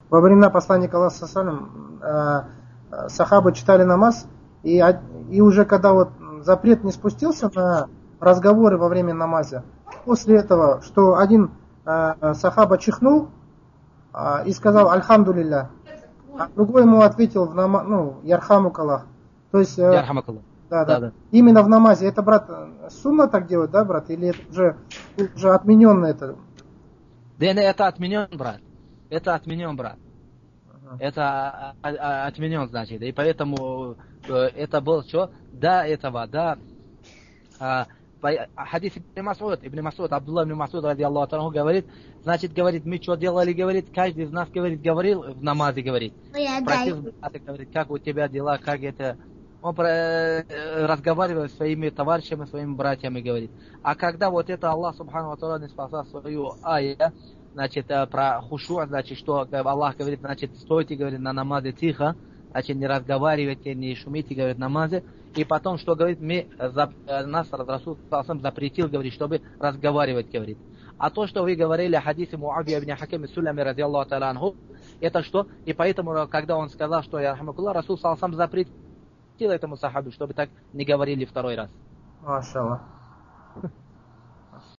во времена посланника Аллаха сахабы читали намаз, и уже когда вот запрет не спустился на разговоры во время намаза, после этого, что один сахаба чихнул и сказал «Альхамдулилля», а другой ему ответил в намаз, «Ярхамук Аллах». То есть, Ярхамук Аллах. да. Именно в намазе. Это, брат, сунна так делать, да, брат? Или это уже отмененно это? Да, это отменен, брат. Это отменен, брат. Это отменен, значит. И поэтому это было что? До этого, хадис Ибн Масуд, Абдулла ибн Масуд, ради Аллаху та'аля, говорит, значит, говорит, мы что делали, говорит, каждый из нас, говорил в намазе, говорит. Просил, говорит, как у тебя дела, как это... Он разговаривал с своими товарищами, своими братьями, говорит. А когда вот это Аллах Субхану ва Тааля не спасал свою ая, значит, про хушу, значит, что Аллах говорит, значит, стойте, говорит, на намазе тихо, значит, не разговаривайте, не шумите, говорит, намазе. И потом, что говорит, нас Расул запретил, говорит, чтобы разговаривать, говорит. А то, что вы говорили о хадисе Муавия ибн Хаким Сулами, ради Аллаху та'аля анху, это что? И поэтому, когда он сказал, что я рахмакуллах, Расул сам запретил этому сахабу, чтобы так не говорили второй раз. Машаллах.